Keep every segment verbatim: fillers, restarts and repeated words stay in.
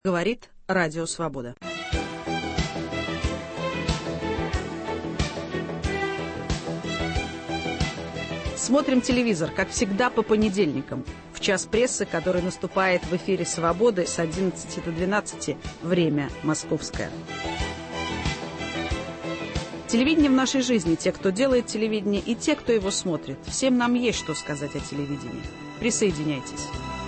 Говорит Радио Свобода. Смотрим телевизор, как всегда, по понедельникам, в час прессы, который наступает в эфире «Свободы» с одиннадцати до двенадцати, время московское. Телевидение в нашей жизни, те, кто делает телевидение, и те, кто его смотрит. Всем нам есть что сказать о телевидении. Присоединяйтесь.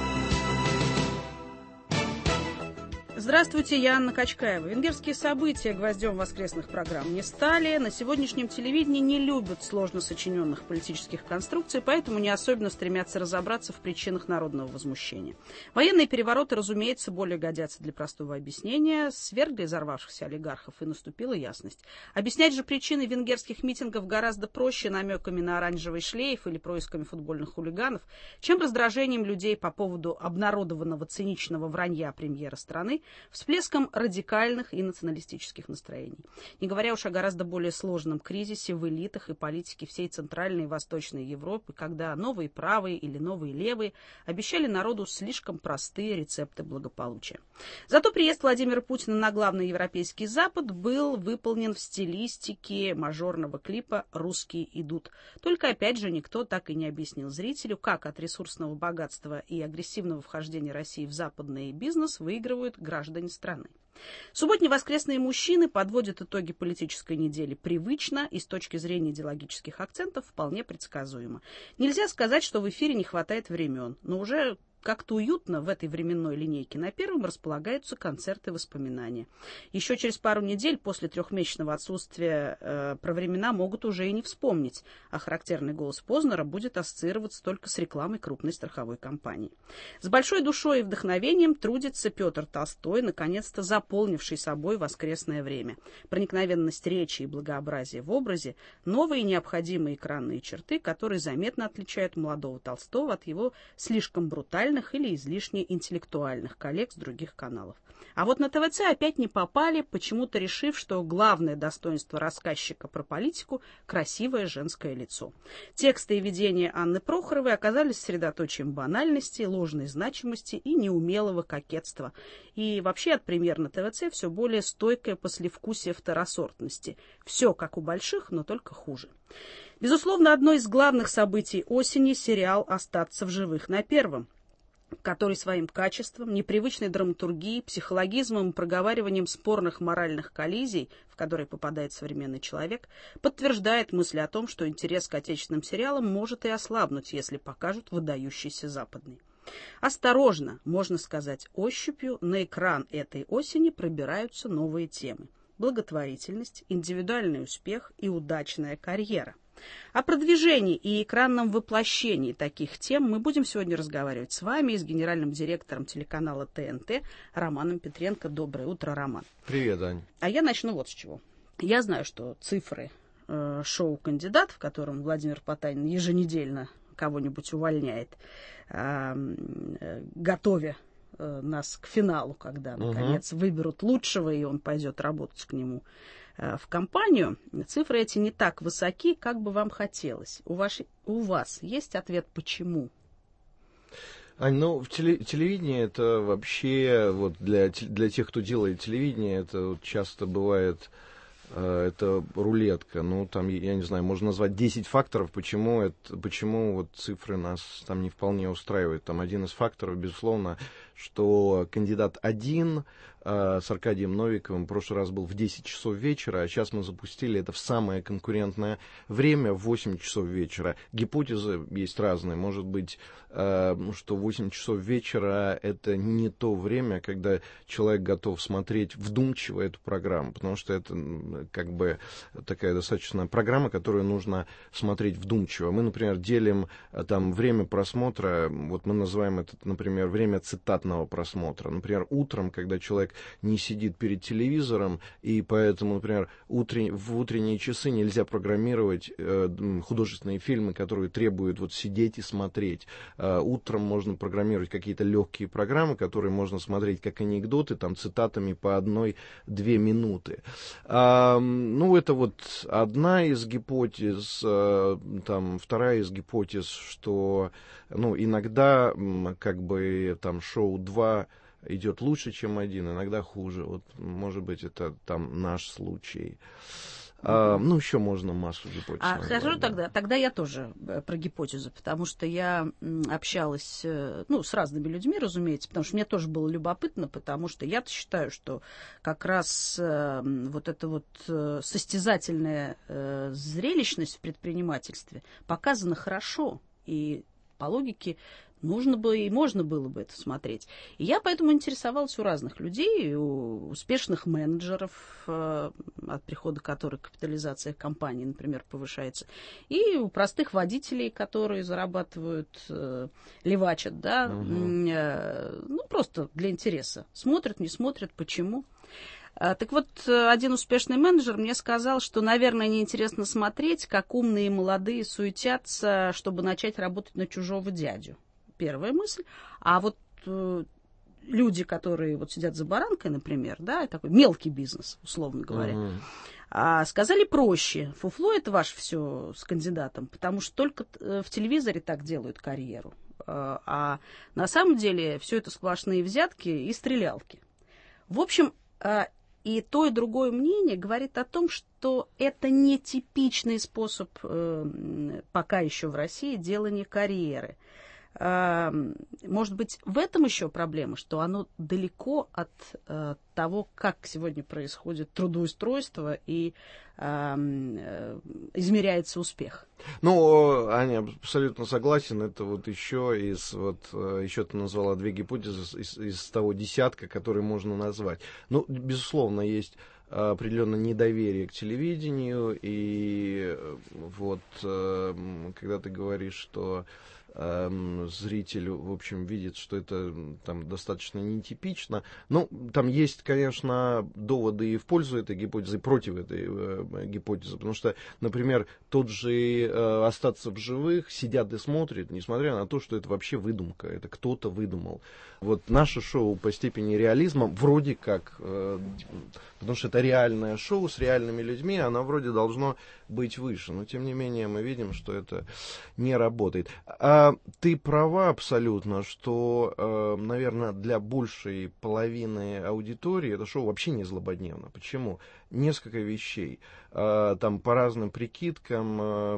Здравствуйте, я Анна Качкаева. Венгерские события гвоздем воскресных программ не стали. На сегодняшнем телевидении не любят сложно сочиненных политических конструкций, поэтому не особенно стремятся разобраться в причинах народного возмущения. Военные перевороты, разумеется, более годятся для простого объяснения. Свергли взорвавшихся олигархов, и наступила ясность. Объяснять же причины венгерских митингов гораздо проще намеками на оранжевый шлейф или происками футбольных хулиганов, чем раздражением людей по поводу обнародованного циничного вранья премьера страны, всплеском радикальных и националистических настроений. Не говоря уж о гораздо более сложном кризисе в элитах и политике всей Центральной и Восточной Европы, когда новые правые или новые левые обещали народу слишком простые рецепты благополучия. Зато приезд Владимира Путина на главный европейский Запад был выполнен в стилистике мажорного клипа «Русские идут». Только опять же никто так и не объяснил зрителю, как от ресурсного богатства и агрессивного вхождения России в западный бизнес выигрывают граждане страны. Субботние воскресные мужчины подводят итоги политической недели привычно и с точки зрения идеологических акцентов вполне предсказуемо. Нельзя сказать, что в эфире не хватает времен, но уже как-то уютно в этой временной линейке на первом располагаются концерты воспоминания. Еще через пару недель после трехмесячного отсутствия э, про времена могут уже и не вспомнить, а характерный голос Познера будет ассоциироваться только с рекламой крупной страховой компании. С большой душой и вдохновением трудится Петр Толстой, наконец-то заполнивший собой воскресное время. Проникновенность речи и благообразие в образе – новые необходимые экранные черты, которые заметно отличают молодого Толстого от его слишком брутального или излишне интеллектуальных коллег с других каналов. А вот на ТВЦ опять не попали, почему-то решив, что главное достоинство рассказчика про политику – красивое женское лицо. Тексты и видения Анны Прохоровой оказались средоточием банальности, ложной значимости и неумелого кокетства. И вообще от премьер на ТВЦ все более стойкое послевкусие второсортности. Все как у больших, но только хуже. Безусловно, одно из главных событий осени – сериал «Остаться в живых» на Первом, который своим качеством, непривычной драматургией, психологизмом и проговариванием спорных моральных коллизий, в которые попадает современный человек, подтверждает мысль о том, что интерес к отечественным сериалам может и ослабнуть, если покажут выдающийся западный. Осторожно, можно сказать, ощупью на экран этой осени пробираются новые темы: благотворительность, индивидуальный успех и удачная карьера. О продвижении и экранном воплощении таких тем мы будем сегодня разговаривать с вами и с генеральным директором телеканала ТНТ Романом Петренко. Доброе утро, Роман. Привет, Ань. А я начну вот с чего. Я знаю, что цифры э, шоу «Кандидат», в котором Владимир Потанин еженедельно кого-нибудь увольняет, э, э, готовя э, нас к финалу, когда, наконец, угу. выберут лучшего, и он пойдет работать к нему в компанию, цифры эти не так высоки, как бы вам хотелось. У, вашей, у вас есть ответ, почему? Ань, ну, в теле, телевидении это вообще, вот для, для тех, кто делает телевидение, это вот часто бывает, э, это рулетка. Ну, там, я не знаю, можно назвать десять факторов, почему, это, почему вот цифры нас там не вполне устраивают. Там один из факторов, безусловно, что кандидат один с Аркадием Новиковым в прошлый раз был в десять часов вечера, а сейчас мы запустили это в самое конкурентное время, в восемь часов вечера. Гипотезы есть разные. Может быть, что восемь часов вечера это не то время, когда человек готов смотреть вдумчиво эту программу, потому что это как бы такая достаточно программа, которую нужно смотреть вдумчиво. Мы, например, делим там время просмотра, вот мы называем это, например, время цитатного просмотра. Например, утром, когда человек не сидит перед телевизором, и поэтому, например, утрен... в утренние часы нельзя программировать э, художественные фильмы, которые требуют вот сидеть и смотреть. Э, утром можно программировать какие-то легкие программы, которые можно смотреть как анекдоты, там, цитатами по одной-две минуты. Э, ну, это вот одна из гипотез. Э, там, вторая из гипотез, что ну, иногда как бы там шоу два идет лучше, чем один, иногда хуже. Вот, может быть, это там наш случай. А, ну, еще можно массу гипотез. А назвать, хорошо, да. тогда, тогда я тоже про гипотезы, потому что я общалась, ну, с разными людьми, разумеется, потому что мне тоже было любопытно, потому что я-то считаю, что как раз вот эта вот состязательная зрелищность в предпринимательстве показана хорошо, и по логике нужно бы и можно было бы это смотреть. И я поэтому интересовалась у разных людей, у успешных менеджеров, э, от прихода которых капитализация компании, например, повышается, и у простых водителей, которые зарабатывают, э, левачат, да, угу. э, ну, просто для интереса. Смотрят, не смотрят, почему. Так вот, один успешный менеджер мне сказал, что, наверное, неинтересно смотреть, как умные и молодые суетятся, чтобы начать работать на чужого дядю. Первая мысль. А вот э, люди, которые вот сидят за баранкой, например, да, такой мелкий бизнес, условно говоря, uh-huh. а, сказали проще. Фуфло — это ваше все с кандидатом, потому что только в телевизоре так делают карьеру. А, а на самом деле все это сплошные взятки и стрелялки. В общем, а, и то, и другое мнение говорит о том, что это не типичный способ, э, пока еще в России, делания карьеры. Может быть, в этом еще проблема, что оно далеко от э, того, как сегодня происходит трудоустройство и э, измеряется успех. Ну, Аня, абсолютно согласен. Это вот еще из, вот, еще ты назвала две гипотезы из, из того десятка, которые можно назвать. Ну, безусловно, есть определенное недоверие к телевидению, и вот, когда ты говоришь, что зритель, в общем, видит, что это там достаточно нетипично. Ну, там есть, конечно, доводы и в пользу этой гипотезы, и против этой э, гипотезы. Потому что, например, тот же э, «Остаться в живых» сидят и смотрят, несмотря на то, что это вообще выдумка, это кто-то выдумал. Вот наше шоу по степени реализма вроде как, э, потому что это реальное шоу с реальными людьми, оно вроде должно быть выше. Но, тем не менее, мы видим, что это не работает. А ты права абсолютно, что, э, наверное, для большей половины аудитории это шоу вообще не злободневно. Почему? Несколько вещей. Э, там по разным прикидкам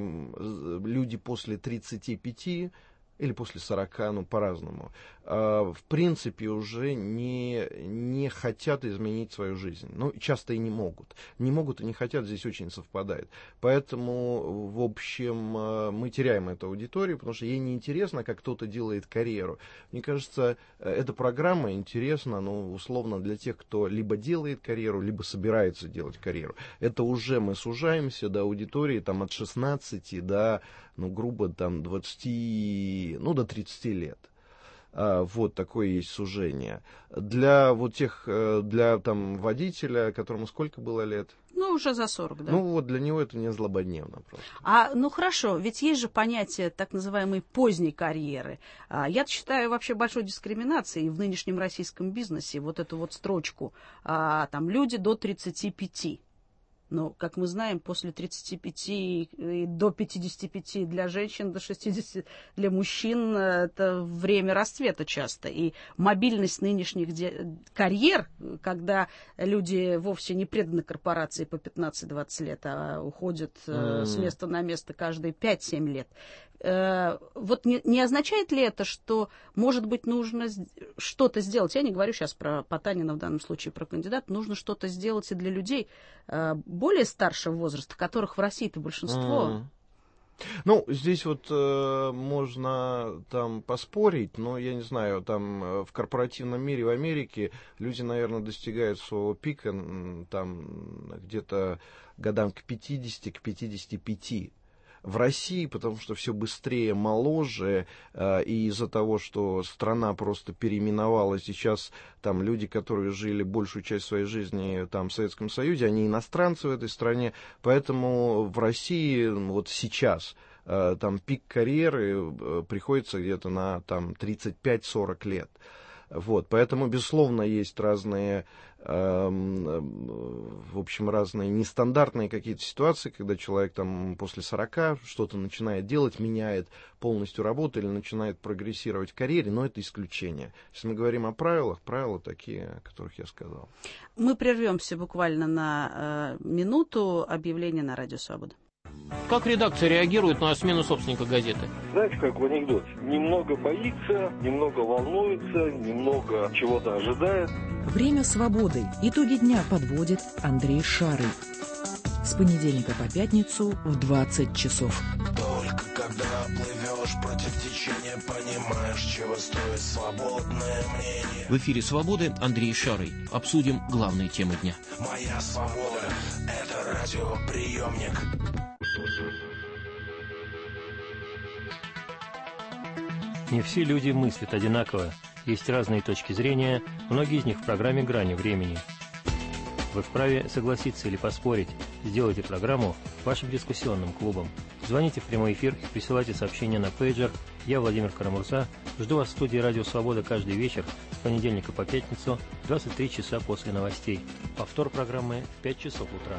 э, люди после тридцати пяти или после сорока, ну, по-разному, э, в принципе уже не, не хотят изменить свою жизнь. Ну, часто и не могут. Не могут и не хотят, здесь очень совпадает. Поэтому, в общем, э, мы теряем эту аудиторию, потому что ей не интересно, как кто-то делает карьеру. Мне кажется, эта программа интересна, ну, условно, для тех, кто либо делает карьеру, либо собирается делать карьеру. Это уже мы сужаемся до аудитории там, от шестнадцати до, ну, грубо, там, двадцати, ну, до тридцати лет. А, вот такое есть сужение. Для вот тех, для там водителя, которому сколько было лет? Ну, уже за сорок, да. Ну, вот для него это не злободневно просто. А, ну, хорошо, ведь есть же понятие так называемой поздней карьеры. А, я считаю вообще большой дискриминацией в нынешнем российском бизнесе вот эту вот строчку. А, там люди до тридцати пяти. Но, как мы знаем, после тридцати пяти и до пятидесяти пяти для женщин, до шестидесяти для мужчин это время расцвета часто. И мобильность нынешних де- карьер, когда люди вовсе не преданы корпорации по пятнадцать-двадцать лет, а уходят mm. с места на место каждые пять-семь лет. Вот не, не означает ли это, что, может быть, нужно что-то сделать? Я не говорю сейчас про Потанина, в данном случае про кандидата. Нужно что-то сделать и для людей более старшего возраста, которых в России-то большинство. Mm. Ну, здесь вот э, можно там поспорить, но я не знаю, там в корпоративном мире в Америке люди, наверное, достигают своего пика там где-то годам к пятидесяти, к пятидесяти пяти. В России, потому что все быстрее, моложе, э, и из-за того, что страна просто переименовалась, сейчас там люди, которые жили большую часть своей жизни там, в Советском Союзе, они иностранцы в этой стране, поэтому в России вот сейчас э, там пик карьеры э, приходится где-то на там, тридцать пять-сорок лет. Вот, поэтому, безусловно, есть разные, э, в общем, разные нестандартные какие-то ситуации, когда человек там после сорока что-то начинает делать, меняет полностью работу или начинает прогрессировать в карьере, но это исключение. Если мы говорим о правилах, правила такие, о которых я сказал. Мы прервемся буквально на э, минуту. Объявление на Радио Свобода. Как редакция реагирует на смену собственника газеты? Знаете, как в анекдоте? Немного боится, немного волнуется, немного чего-то ожидает. Время свободы. Итоги дня подводит Андрей Шарый. С понедельника по пятницу в двадцать часов. Только когда плывешь против течения, понимаешь, чего стоит свободное мнение. В эфире «Свободы» Андрей Шарый. Обсудим главные темы дня. Моя свобода – это радиоприемник. Не все люди мыслят одинаково. Есть разные точки зрения, многие из них в программе «Грани времени». Вы вправе согласиться или поспорить. Сделайте программу вашим дискуссионным клубом. Звоните в прямой эфир и присылайте сообщения на пейджер. Я Владимир Карамурза. Жду вас в студии «Радио Свобода» каждый вечер с понедельника по пятницу в двадцать три часа после новостей. Повтор программы в пять часов утра.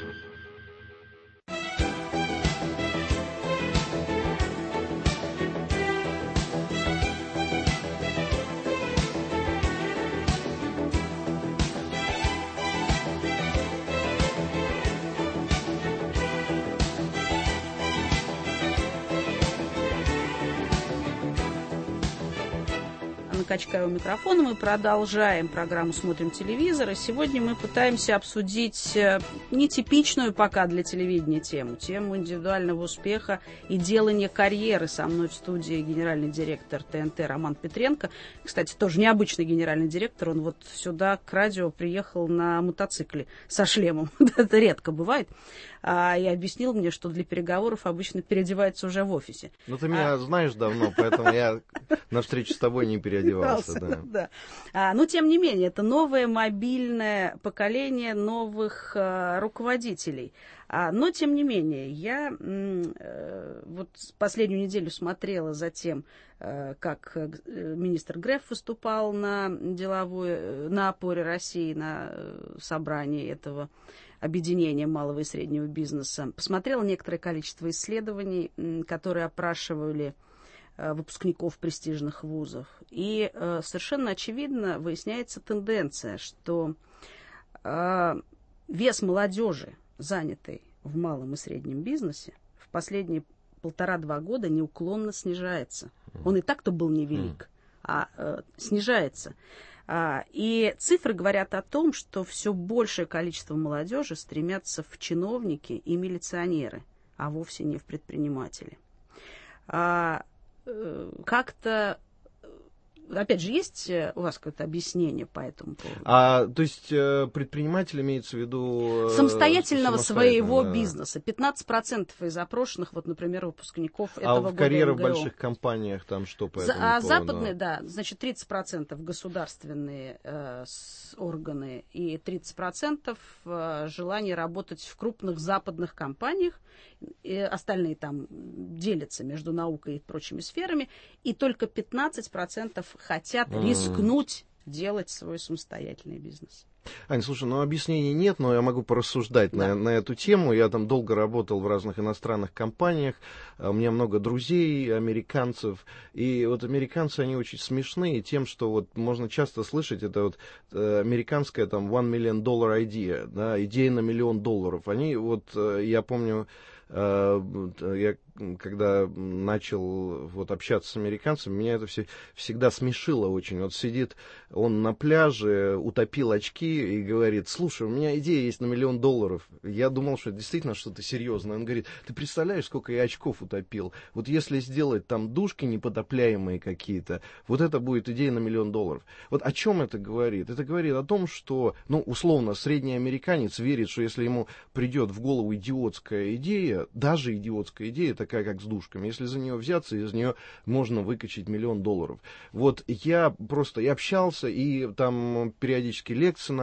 Качкаева у микрофона. Мы продолжаем программу «Смотрим телевизор». И сегодня мы пытаемся обсудить нетипичную пока для телевидения тему. Тему индивидуального успеха и делания карьеры. Со мной в студии генеральный директор ТНТ Роман Петренко. Кстати, тоже необычный генеральный директор. Он вот сюда к радио приехал на мотоцикле со шлемом. Это редко бывает. А, и объяснил мне, что для переговоров обычно переодевается уже в офисе. Ну, ты меня а... знаешь давно, поэтому я на встречу с тобой не переодевался. Да. Да. А, но, тем не менее, это новое мобильное поколение новых а, руководителей. А, но, тем не менее, я э, вот последнюю неделю смотрела за тем, э, как э, министр Греф выступал на деловой, на опоре России, на э, собрании этого объединения малого и среднего бизнеса. Посмотрела некоторое количество исследований, которые опрашивали э, выпускников престижных вузов. И э, совершенно очевидно выясняется тенденция, что э, вес молодежи, занятой в малом и среднем бизнесе, в последние полтора-два года неуклонно снижается. Он и так-то был невелик, а э, снижается. А, и цифры говорят о том, что все большее количество молодежи стремятся в чиновники и милиционеры, а вовсе не в предприниматели. А, э, как-то Опять же, есть у вас какое-то объяснение по этому поводу? А, то есть предприниматель имеется в виду... Самостоятельного своего да. бизнеса. пятнадцать процентов из опрошенных, вот, например, выпускников а этого года А в карьеры в МГУ. Больших компаниях там что по этому А поводу? западные, да, значит, тридцать процентов государственные э, с, органы и тридцать процентов э, желание работать в крупных западных компаниях. И остальные там делятся между наукой и прочими сферами. И только пятнадцать процентов хотят mm. рискнуть делать свой самостоятельный бизнес. Ань, слушай, ну объяснений нет, но я могу порассуждать да. на, на эту тему. Я там долго работал в разных иностранных компаниях, у меня много друзей, американцев, и вот американцы, они очень смешные тем, что вот можно часто слышать, это вот э, американская там one million dollar idea, да, идея на миллион долларов. Они вот, э, я помню, э, я когда начал вот общаться с американцами, меня это все, всегда смешило очень. Вот сидит он на пляже, утопил очки и говорит: слушай, у меня идея есть на миллион долларов. Я думал, что это действительно что-то серьезное. Он говорит: ты представляешь, сколько я очков утопил? Вот если сделать там душки непотопляемые какие-то, вот это будет идея на миллион долларов. Вот о чем это говорит? Это говорит о том, что, ну, условно, средний американец верит, что если ему придет в голову идиотская идея, даже идиотская идея, такая как с душками, если за нее взяться, из нее можно выкачать миллион долларов. Вот я просто, я общался, и там периодически лекции на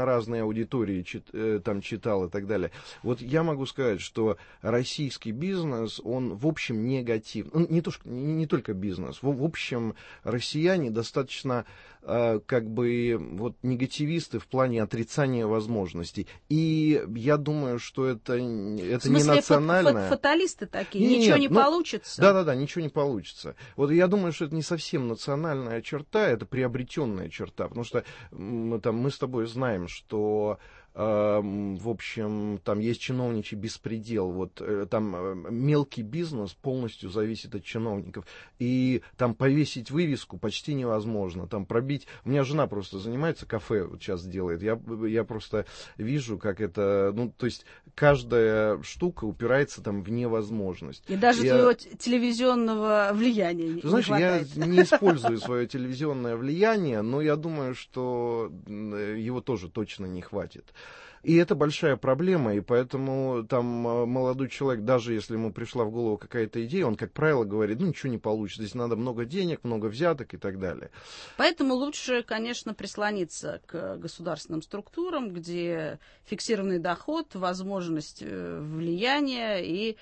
на разные аудитории чит, там читал и так далее. Вот я могу сказать, что российский бизнес, он в общем негатив. Ну, не, то, не, не только бизнес. В, в общем, россияне достаточно э, как бы вот негативисты в плане отрицания возможностей. И я думаю, что это, это не национальное. Фаталисты такие, Нет, ничего не ну, получится. Да-да-да, ничего не получится. Вот я думаю, что это не совсем национальная черта, это приобретенная черта, потому что мы, там, мы с тобой знаем, что в общем, там есть чиновничий беспредел, вот там мелкий бизнес полностью зависит от чиновников, и там повесить вывеску почти невозможно, там пробить, у меня жена просто занимается, кафе вот сейчас делает, я, я просто вижу, как это, ну, то есть каждая штука упирается там в невозможность. И даже я... твоего телевизионного влияния Ты знаешь, не хватает. Я не использую свое телевизионное влияние, но я думаю, что его тоже точно не хватит. И это большая проблема, и поэтому там молодой человек, даже если ему пришла в голову какая-то идея, он, как правило, говорит, ну, ничего не получится, здесь надо много денег, много взяток и так далее. Поэтому лучше, конечно, прислониться к государственным структурам, где фиксированный доход, возможность влияния и,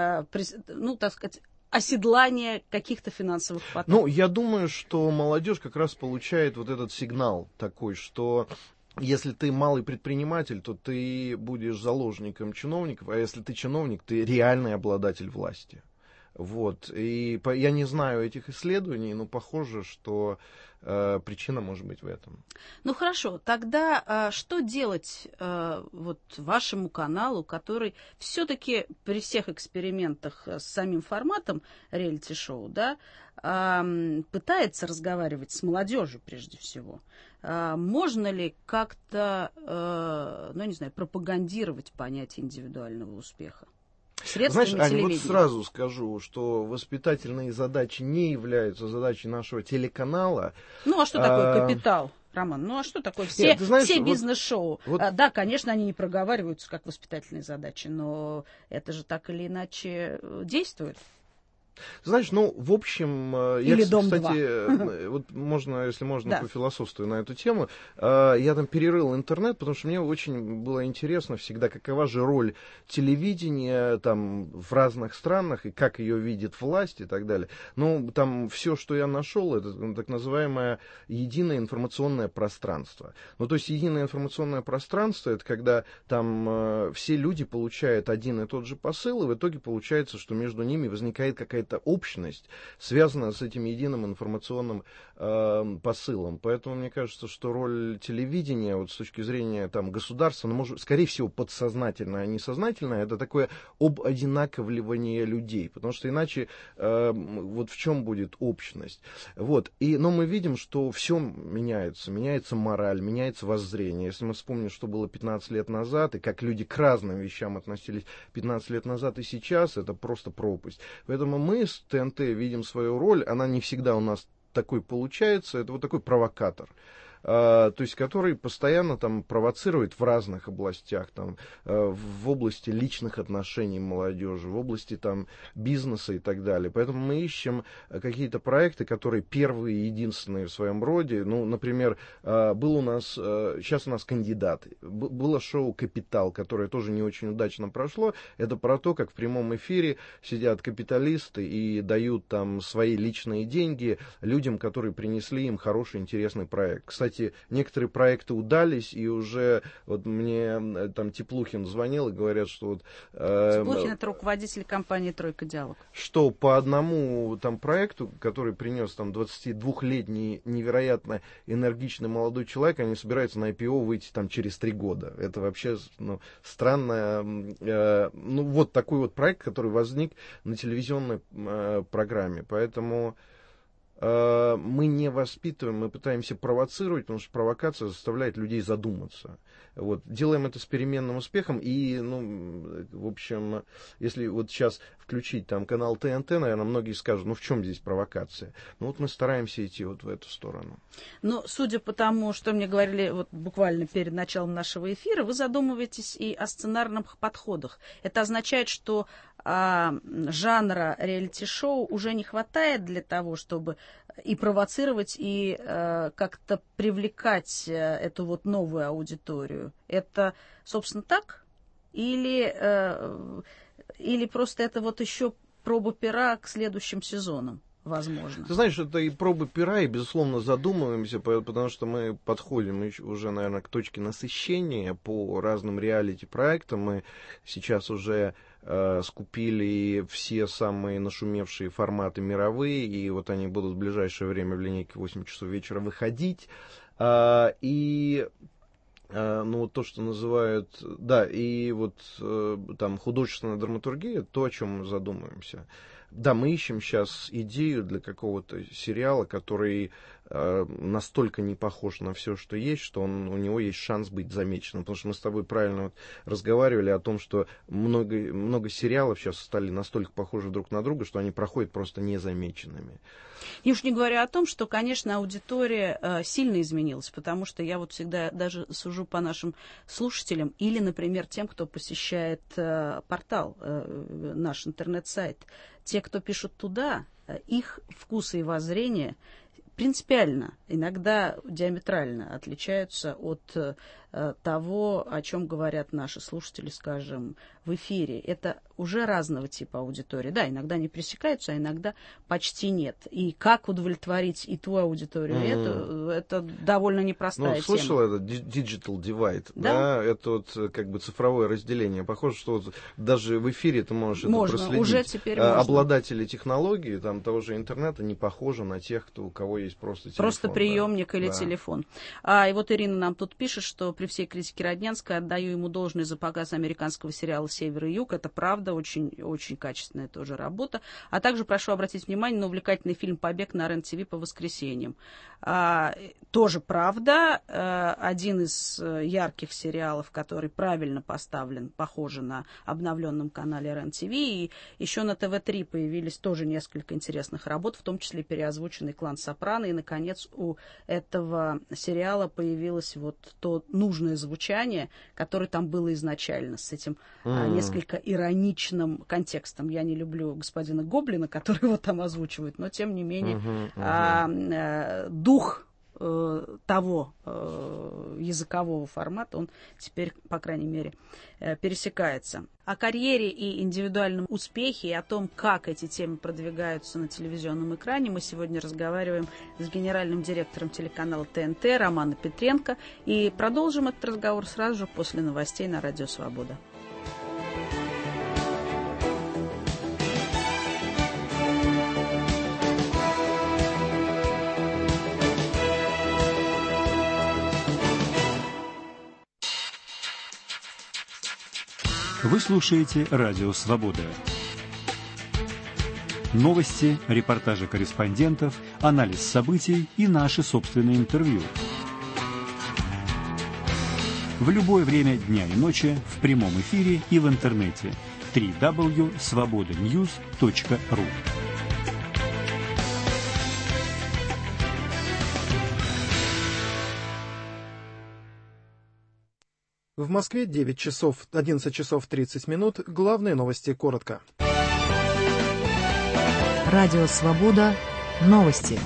ну, так сказать, оседлание каких-то финансовых потоков. Ну, я думаю, что молодежь как раз получает вот этот сигнал такой, что если ты малый предприниматель, то ты будешь заложником чиновников, а если ты чиновник, ты реальный обладатель власти. Вот. И по, я не знаю этих исследований, но похоже, что э, причина может быть в этом. Ну хорошо, тогда э, что делать э, вот вашему каналу, который все-таки при всех экспериментах с самим форматом реалити-шоу, да, э, пытается разговаривать с молодежью прежде всего? Э, можно ли как-то, э, ну не знаю, пропагандировать понятие индивидуального успеха? Знаешь, Аня, вот сразу скажу, что воспитательные задачи не являются задачей нашего телеканала. Ну, а что такое капитал, Роман? Ну, а что такое? Все, Нет, знаешь, все бизнес-шоу. Вот, вот... Да, конечно, они не проговариваются как воспитательные задачи, но это же так или иначе действует. Знаешь, ну, в общем, Или я, дом кстати, вот можно, если можно, да. пофилософствую на эту тему. Я там перерыл интернет, потому что мне очень было интересно всегда, какова же роль телевидения там в разных странах и как ее видит власть и так далее. Ну, там все, что я нашел, это так называемое единое информационное пространство. Ну, то есть единое информационное пространство, это когда там все люди получают один и тот же посыл, и в итоге получается, что между ними возникает какая-то общность, связанная с этим единым информационным э, посылом. Поэтому мне кажется, что роль телевидения вот с точки зрения там, государства, ну, может, скорее всего, подсознательная, а не сознательная, это такое ободинаковливание людей. Потому что иначе э, вот в чем будет общность. Вот. И, но мы видим, что все меняется. Меняется мораль, меняется воззрение. Если мы вспомним, что было пятнадцать лет назад, и как люди к разным вещам относились пятнадцать лет назад и сейчас, это просто пропасть. Поэтому мы с ТНТ видим свою роль, она не всегда у нас такой получается, это вот такой провокатор. Uh, то есть, который постоянно там провоцирует в разных областях, там, uh, в области личных отношений молодежи, в области там бизнеса и так далее. Поэтому мы ищем какие-то проекты, которые первые и единственные в своем роде. Ну, например, uh, был у нас, uh, сейчас у нас кандидаты. Б- было шоу «Капитал», которое тоже не очень удачно прошло. Это про то, как в прямом эфире сидят капиталисты и дают там свои личные деньги людям, которые принесли им хороший, интересный проект. Кстати, Кстати, некоторые проекты удались, и уже вот мне там Теплухин звонил и говорят, что вот... Э, Теплухин — это руководитель компании «Тройка Диалог». Что по одному там проекту, который принес там двадцатидвухлетний невероятно энергичный молодой человек, они собираются на ай пи о выйти там через три года. Это вообще ну, странно. Э, ну вот такой вот проект, который возник на телевизионной э, программе. Поэтому... мы не воспитываем, мы пытаемся провоцировать, потому что провокация заставляет людей задуматься. Вот. Делаем это с переменным успехом. И, ну, в общем, если вот сейчас включить там канал ТНТ, наверное, многие скажут, ну, в чем здесь провокация? Ну, вот мы стараемся идти вот в эту сторону. Но, судя по тому, что мне говорили вот буквально перед началом нашего эфира, вы задумываетесь и о сценарных подходах. Это означает, что а, жанра реалити-шоу уже не хватает для того, чтобы и провоцировать, и э, как-то привлекать э, эту вот новую аудиторию. Это, собственно, так? Или, э, или просто это вот еще проба пера к следующим сезонам? Возможно. Ты знаешь, это и проба пера, и, безусловно, задумываемся, потому что мы подходим уже, наверное, к точке насыщения по разным реалити-проектам. Мы сейчас уже э, скупили все самые нашумевшие форматы мировые, и вот они будут в ближайшее время в линейке восемь часов вечера выходить. А, и... Ну, вот то, что называют, да, и вот там художественная драматургия, то, о чем мы задумываемся. Да, мы ищем сейчас идею для какого-то сериала, который э, настолько не похож на все, что есть, что он, у него есть шанс быть замеченным. Потому что мы с тобой правильно вот разговаривали о том, что много, много сериалов сейчас стали настолько похожи друг на друга, что они проходят просто незамеченными. И уж не говоря о том, что, конечно, аудитория э, сильно изменилась, потому что я вот всегда даже сужу по нашим слушателям или, например, тем, кто посещает э, портал, э, наш интернет-сайт. Те, кто пишут туда, э, их вкусы и воззрения принципиально, иногда диаметрально отличаются от э, того, о чем говорят наши слушатели, скажем, в эфире. Это уже разного типа аудитории. Да, иногда они пересекаются, а иногда почти нет. И как удовлетворить и ту аудиторию, и Mm. эту, это довольно непростая Ну, слышал тема. это digital divide, Да? да? Это вот как бы цифровое разделение. Похоже, что вот даже в эфире ты можешь Можно, это проследить. уже теперь А, можно. Обладатели технологий, там, того же интернета, не похожи на тех, кто, у кого есть просто телефон. Просто приемник да. или Да. телефон. А, и вот Ирина нам тут пишет, что при всей критике Роднянской отдаю ему должное за показ американского сериала «Север и Юг». Это правда, очень, очень качественная тоже работа. А также прошу обратить внимание на увлекательный фильм «Побег» на РЕН-ТВ по воскресеньям. А, тоже правда. А, один из ярких сериалов, который правильно поставлен, похоже на обновленном канале РЕН-ТВ. И еще на тэ вэ три появились тоже несколько интересных работ, в том числе переозвученный «Клан Сопрано». И, наконец, у этого сериала появилось вот то нужное звучание, которое там было изначально, с этим mm. а, несколько ироничным контекстом. Я не люблю господина Гоблина, который его там озвучивает, но, тем не менее, uh-huh, uh-huh. А, а, дух э, того э, языкового формата, он теперь, по крайней мере, э, пересекается. О карьере и индивидуальном успехе и о том, как эти темы продвигаются на телевизионном экране, мы сегодня разговариваем с генеральным директором телеканала тэ эн тэ Романом Петренко. И продолжим этот разговор сразу же после новостей на Радио Свобода. Вы слушаете Радио Свобода. Новости, репортажи корреспондентов, анализ событий и наши собственные интервью. В любое время дня и ночи, в прямом эфире и в интернете. дабл ю дабл ю дабл ю точка свобода ньюс точка ру. В Москве девять часов, одиннадцать часов тридцать минут. Главные новости коротко. Радио Свобода. Новости.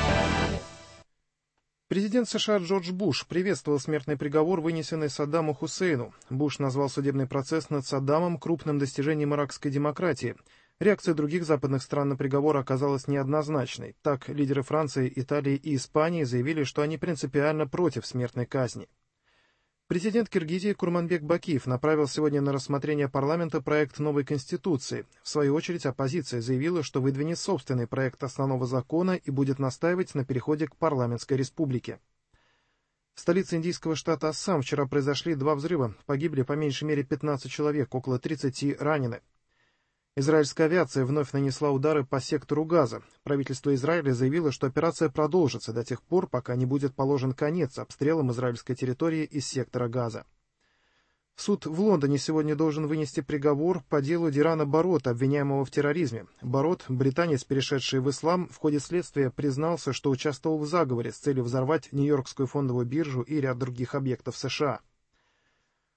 Президент США Джордж Буш приветствовал смертный приговор, вынесенный Саддаму Хусейну. Буш назвал судебный процесс над Саддамом крупным достижением иракской демократии. Реакция других западных стран на приговор оказалась неоднозначной. Так, лидеры Франции, Италии и Испании заявили, что они принципиально против смертной казни. Президент Киргизии Курманбек Бакиев направил сегодня на рассмотрение парламента проект новой конституции. В свою очередь, оппозиция заявила, что выдвинет собственный проект основного закона и будет настаивать на переходе к парламентской республике. В столице индийского штата Ассам вчера произошли два взрыва. Погибли по меньшей мере пятнадцать человек, около тридцати ранены. Израильская авиация вновь нанесла удары по сектору Газа. Правительство Израиля заявило, что операция продолжится до тех пор, пока не будет положен конец обстрелам израильской территории из сектора Газа. Суд в Лондоне сегодня должен вынести приговор по делу Дирана Барота, обвиняемого в терроризме. Барот, британец, перешедший в ислам, в ходе следствия признался, что участвовал в заговоре с целью взорвать Нью-Йоркскую фондовую биржу и ряд других объектов США.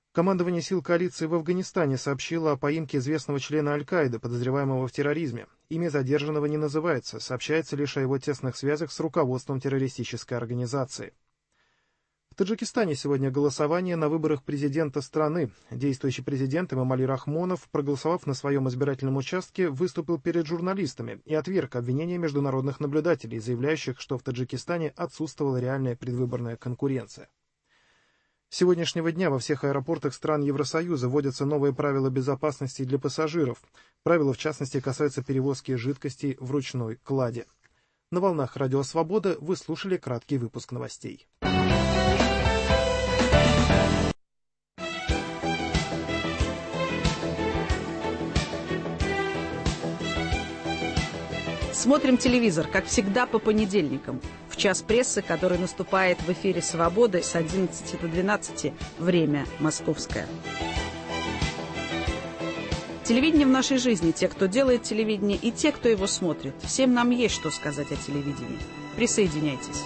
Командование сил коалиции в Афганистане сообщило о поимке известного члена Аль-Каиды, подозреваемого в терроризме. имя задержанного не называется, сообщается лишь о его тесных связях с руководством террористической организации. В Таджикистане сегодня голосование на выборах президента страны. Действующий президент Эмомали Рахмонов, проголосовав на своем избирательном участке, выступил перед журналистами и отверг обвинения международных наблюдателей, заявляющих, что в Таджикистане отсутствовала реальная предвыборная конкуренция. С сегодняшнего дня во всех аэропортах стран Евросоюза вводятся новые правила безопасности для пассажиров. Правила, в частности, касаются перевозки жидкостей в ручной кладе. На волнах Радио Свобода вы слушали краткий выпуск новостей. Смотрим телевизор, как всегда, по понедельникам, в час прессы, который наступает в эфире «Свободы» с одиннадцати до двенадцати, время московское. Телевидение в нашей жизни, те, кто делает телевидение, и те, кто его смотрит. Всем нам есть что сказать о телевидении. Присоединяйтесь.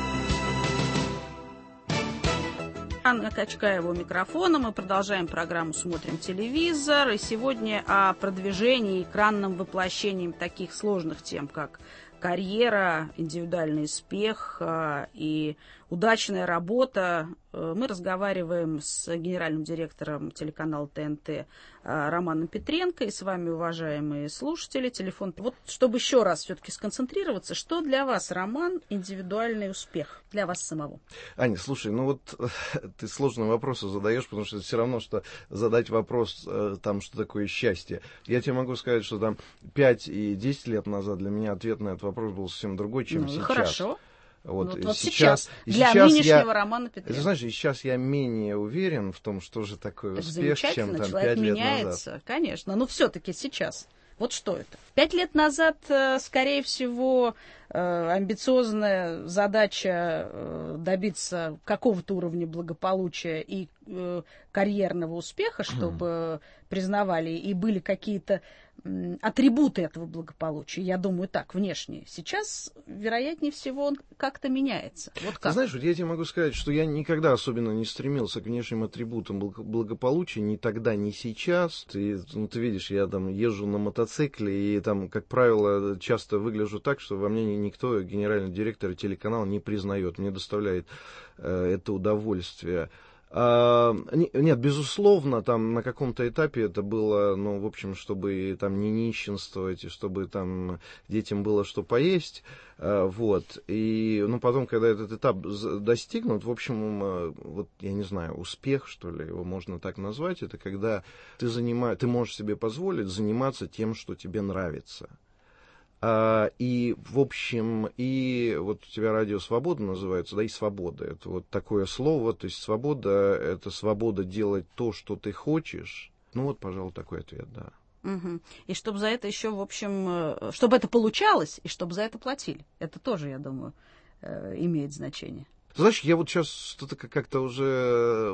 Анна Качкаева у микрофона. Мы продолжаем программу «Смотрим телевизор». И сегодня о продвижении, экранном воплощении таких сложных тем, как карьера, индивидуальный успех и удачная работа. Мы разговариваем с генеральным директором телеканала Т Н Т Романом Петренко. И с вами, уважаемые слушатели, телефон. Вот, чтобы еще раз все-таки сконцентрироваться, что для вас, Роман, индивидуальный успех? Для вас самого. Аня, слушай, ну вот ты сложные вопросы задаешь, потому что это все равно, что задать вопрос, там, что такое счастье. Я тебе могу сказать, что там пять и десять лет назад для меня ответ на этот вопрос был совсем другой, чем ну, сейчас. Хорошо. Вот, ну, вот сейчас, сейчас, для сейчас нынешнего я, Романа Петренко. Ты знаешь, сейчас я менее уверен в том, что же такое успех, чем там пять лет меняется, назад. Конечно, но все-таки сейчас. Вот что это? Пять лет назад, скорее всего, амбициозная задача добиться какого-то уровня благополучия и карьерного успеха, чтобы признавали и были какие-то атрибуты этого благополучия, я думаю, так, внешние. Сейчас, вероятнее всего, он как-то меняется. Вот как? Ты знаешь, вот я тебе могу сказать, что я никогда особенно не стремился к внешним атрибутам благополучия, ни тогда, ни сейчас. Ты, ну, ты видишь, я там езжу на мотоцикле, и там, как правило, часто выгляжу так, что во мне никто, генеральный директор телеканала, не признает. Мне доставляет э, это удовольствие. А, нет, безусловно, там на каком-то этапе это было, ну, в общем, чтобы там не нищенствовать, и чтобы там детям было что поесть, а, вот, и, ну, потом, когда этот этап достигнут, в общем, вот, я не знаю, успех, что ли, его можно так назвать, это когда ты занимаешь, ты можешь себе позволить заниматься тем, что тебе нравится. А, и, в общем, и вот у тебя радио «Свобода» называется, да, и «Свобода». Это вот такое слово, то есть свобода — это свобода делать то, что ты хочешь. Ну вот, пожалуй, такой ответ, да. Угу. И чтобы за это еще, в общем, чтобы это получалось, и чтобы за это платили. Это тоже, я думаю, имеет значение. Знаешь, я вот сейчас что-то как-то уже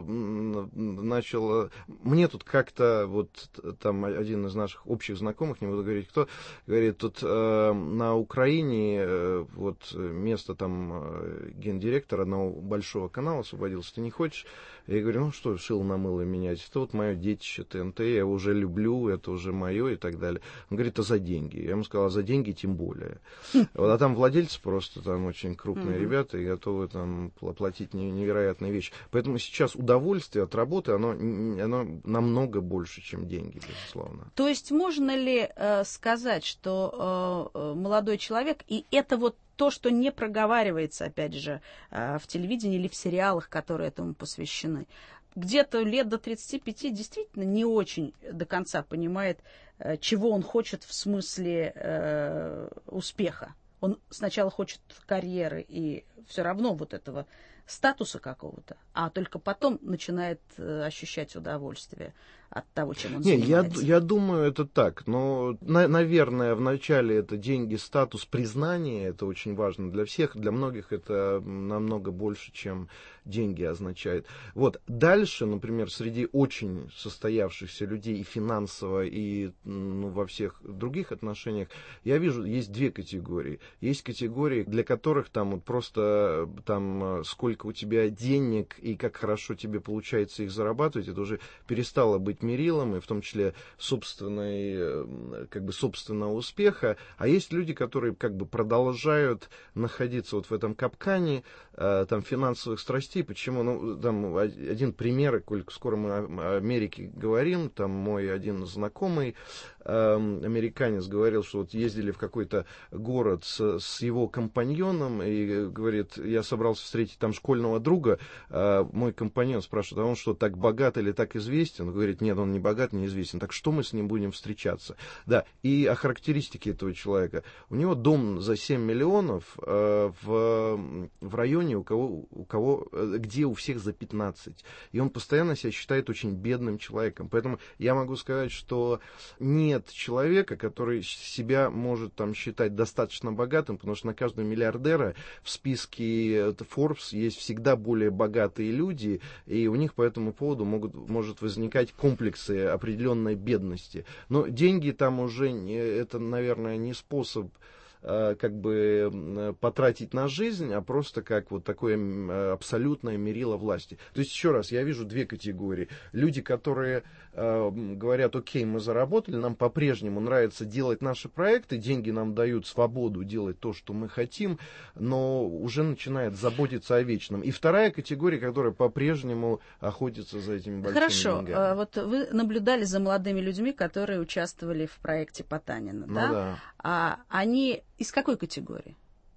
начал... Мне тут как-то вот там один из наших общих знакомых, не буду говорить кто, говорит, тут э, на Украине э, вот место там э, гендиректора одного большого канала освободился, ты не хочешь? Я говорю, ну что, шил на мыло менять? Это вот мое детище Т Н Т, я его уже люблю, это уже мое и так далее. Он говорит, а за деньги? Я ему сказал, а за деньги тем более. Вот, а там владельцы просто там очень крупные ребята и готовы там платить невероятные вещи. Поэтому сейчас удовольствие от работы, оно, оно намного больше, чем деньги, безусловно. То есть можно ли э, сказать, что э, молодой человек, и это вот то, что не проговаривается, опять же, э, в телевидении или в сериалах, которые этому посвящены, где-то лет до тридцати пяти действительно не очень до конца понимает, э, чего он хочет в смысле э, успеха. Он сначала хочет карьеры и все равно вот этого статуса какого-то, а только потом начинает э, ощущать удовольствие от того, чем он Не, занимается. Я, я думаю, это так. Но, на, наверное, вначале это деньги, статус, признание. Это очень важно для всех. Для многих это намного больше, чем деньги означает. Вот. Дальше, например, среди очень состоявшихся людей и финансово, и ну, во всех других отношениях, я вижу, есть две категории. Есть категории, для которых там вот просто там сколько сколько у тебя денег и как хорошо тебе получается их зарабатывать, это уже перестало быть мерилом, и в том числе собственной, как бы собственного успеха. А есть люди, которые как бы продолжают находиться вот в этом капкане там, финансовых страстей. Почему? Ну, там один пример, коль скоро мы о Америке говорим, там мой один знакомый американец говорил, что вот ездили в какой-то город с, с его компаньоном, и говорит, я собрался встретить там школьного друга, а мой компаньон спрашивает, а он что, так богат или так известен? Он говорит, нет, он не богат, не известен. Так что мы с ним будем встречаться? Да, и о характеристике этого человека. У него дом за семь миллионов э, в, в районе, у кого, у кого, где у всех за пятнадцать. И он постоянно себя считает очень бедным человеком. Поэтому я могу сказать, что не нет человека, который себя может там считать достаточно богатым, потому что на каждого миллиардера в списке Forbes есть всегда более богатые люди, и у них по этому поводу могут, может возникать комплексы определенной бедности. Но деньги там уже, не, это, наверное, не способ как бы потратить на жизнь, а просто как вот такое абсолютное мерило власти. То есть, еще раз, я вижу две категории. Люди, которые э, говорят, окей, мы заработали, нам по-прежнему нравится делать наши проекты, деньги нам дают свободу делать то, что мы хотим, но уже начинает заботиться о вечном. И вторая категория, которая по-прежнему охотится за этими большими Хорошо. деньгами. Хорошо. Вот вы наблюдали за молодыми людьми, которые участвовали в проекте Потанина, ну, да? да. А они из какой категории?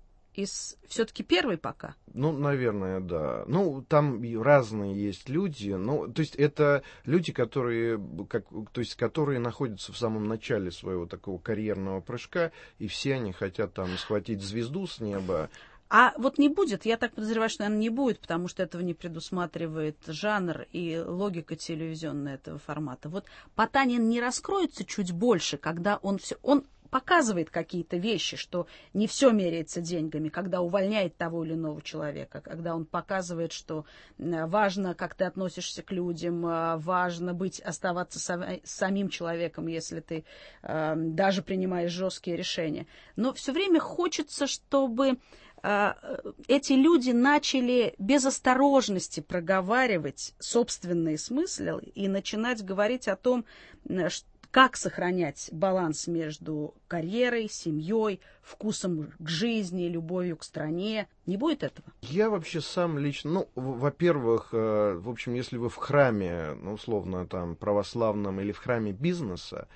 Из все-таки первой пока? Ну, наверное, да. Ну, там разные есть люди. Ну, то есть это люди, которые, как, то есть, которые находятся в самом начале своего такого карьерного прыжка, и все они хотят там схватить звезду с неба. А вот не будет, я так подозреваю, что, наверное, не будет, потому что этого не предусматривает жанр и логика телевизионная этого формата. Вот Потанин не раскроется чуть больше, когда он все... Он показывает какие-то вещи, что не все меряется деньгами, когда увольняет того или иного человека, когда он показывает, что важно, как ты относишься к людям, важно быть, оставаться самим человеком, если ты э, даже принимаешь жесткие решения. Но все время хочется, чтобы э, эти люди начали без осторожности проговаривать собственные смыслы и начинать говорить о том, что как сохранять баланс между карьерой, семьей, вкусом к жизни, любовью к стране? Не будет этого? Я вообще сам лично, ну, во-первых, в общем, если вы в храме, ну, условно, там, православном или в храме бизнеса,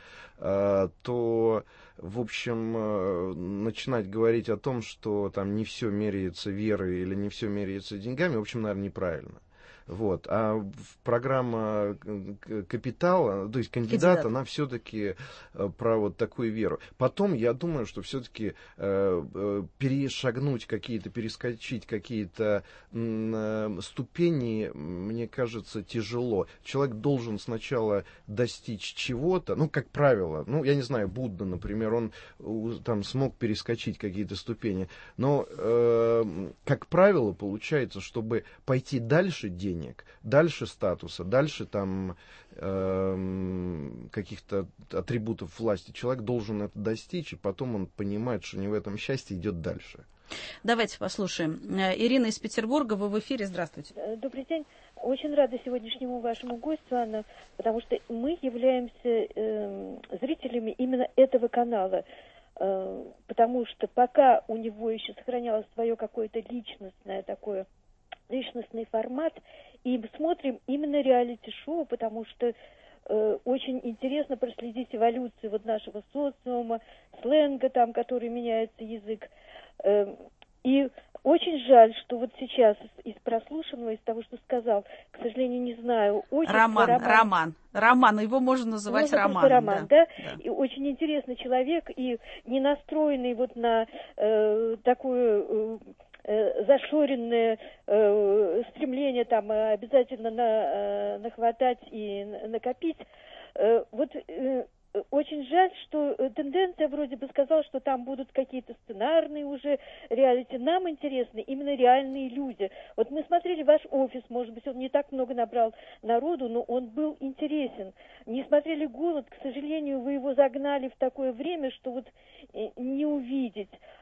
то, в общем, начинать говорить о том, что там не все меряется верой или не все меряется деньгами, в общем, наверное, неправильно. Вот. А программа «Капитал», то есть «Кандидат», Кандидат. Она все-таки про вот такую веру. Потом, я думаю, что все-таки э, перешагнуть какие-то, перескочить какие-то э, ступени, мне кажется, тяжело. Человек должен сначала достичь чего-то, ну, как правило, ну, я не знаю, Будда, например, он там смог перескочить какие-то ступени, но, э, как правило, получается, чтобы пойти дальше денег, дальше статуса, дальше там э, каких-то атрибутов власти, человек должен это достичь, и потом он понимает, что не в этом счастье, идет дальше. Давайте послушаем. Ирина из Петербурга, вы в эфире, здравствуйте. Добрый день. Очень рада сегодняшнему вашему гостю, Анна, потому что мы являемся э, зрителями именно этого канала, э, потому что пока у него еще сохранялось свое какое-то личностное такое личностный формат, и мы смотрим именно реалити-шоу, потому что э, очень интересно проследить эволюцию вот нашего социума, сленга там, который меняется язык. Э, и очень жаль, что вот сейчас из, из прослушанного, из того, что сказал, к сожалению, не знаю. Очень Роман, Роман, Роман, Роман, его можно называть можно Романом. Роман, да? Да? Да. И очень интересный человек, и не настроенный вот на э, такую... Э, зашоренное э, стремление там обязательно на, э, нахватать и накопить. Э, вот э, очень жаль, что тенденция вроде бы сказала, что там будут какие-то сценарные уже реалити. Нам интересны именно реальные люди. Вот мы смотрели ваш офис, может быть, он не так много набрал народу, но он был интересен. Не смотрели «Голод», к сожалению, вы его загнали в такое время, что вот не увидеть.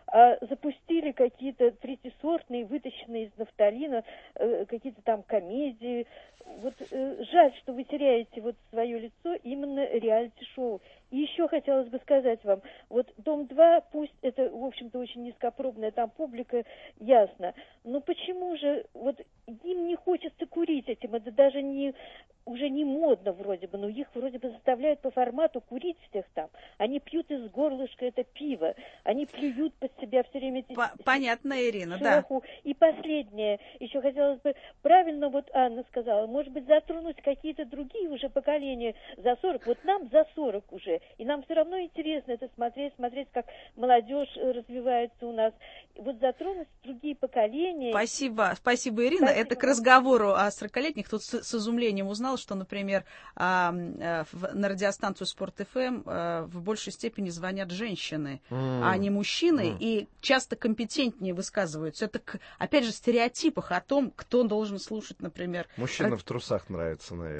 а запустили какие-то третьесортные, вытащенные из нафталина, э, какие-то там комедии. Вот э, жаль, что вы теряете вот свое лицо именно реалити-шоу. И еще хотелось бы сказать вам, вот «Дом-два», пусть это, в общем-то, очень низкопробная там публика, ясно, но почему же вот им не хочется курить этим, это даже не, уже не модно вроде бы, но их вроде бы заставляют по формату курить всех там. Они пьют из горлышка это пиво, они плюют под себя все время эти... Понятно, Ирина, шелуху. Да. И последнее, еще хотелось бы, правильно вот Анна сказала, может быть, затронуть какие-то другие уже поколения за сорок, вот нам за сорок уже, и нам все равно интересно это смотреть, смотреть, как молодежь развивается у нас. Вот затронуть другие поколения. Спасибо, спасибо, Ирина. Спасибо. Это к разговору о сорокалетних. Тут с, с изумлением узнал, что, например, а, а, в, на радиостанцию Спорт эф эм а, в большей степени звонят женщины, mm. а не мужчины, mm. и часто компетентнее высказываются. Это, к, опять же, стереотипах о том, кто должен слушать, например... Мужчина про... в трусах нравится, наверное.